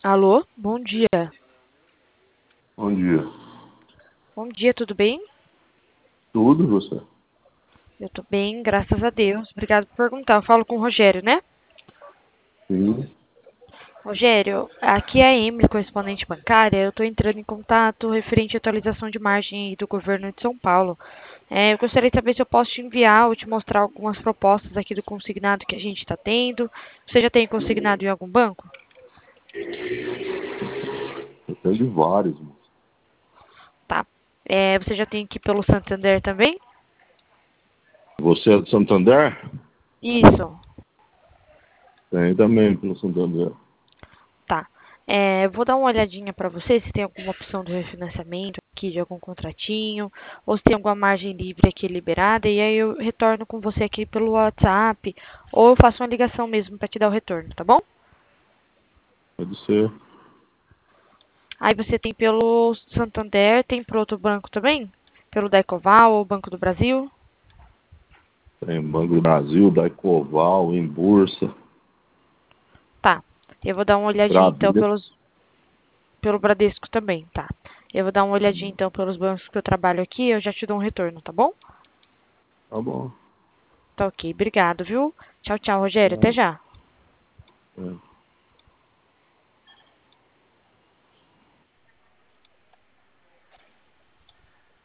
Alô, bom dia. Bom dia. Bom dia, tudo bem? Tudo, você? Eu tô bem, graças a Deus. Obrigado por perguntar. Eu falo com o Rogério, né? Sim. Rogério, aqui é a Emily, correspondente bancária. Eu tô entrando em contato referente à atualização de margem aí do governo de São Paulo. Eu gostaria de saber se eu posso te enviar ou te mostrar algumas propostas aqui do consignado que a gente está tendo. Você já tem consignado em algum banco? Eu tenho de vários, moço. Tá. Você já tem aqui pelo Santander também? Você é de Santander? Isso. Tem também pelo Santander. Tá. Eu vou dar uma olhadinha para você se tem alguma opção de refinanciamento aqui, de algum contratinho, ou se tem alguma margem livre aqui liberada, e aí eu retorno com você aqui pelo WhatsApp, ou eu faço uma ligação mesmo para te dar o retorno, tá bom? Pode ser. Aí você tem pelo Santander, tem por outro banco também? Pelo Daicoval ou Banco do Brasil? Tem Banco do Brasil, Daicoval, Embursa, Tá. Eu vou dar uma olhadinha então Bradesco. pelo Bradesco também, tá? Eu vou dar uma olhadinha então pelos bancos que eu trabalho aqui, eu já te dou um retorno, tá bom? Tá bom. Tá ok, obrigado, viu? Tchau, tchau, Rogério, até Tá. já. É.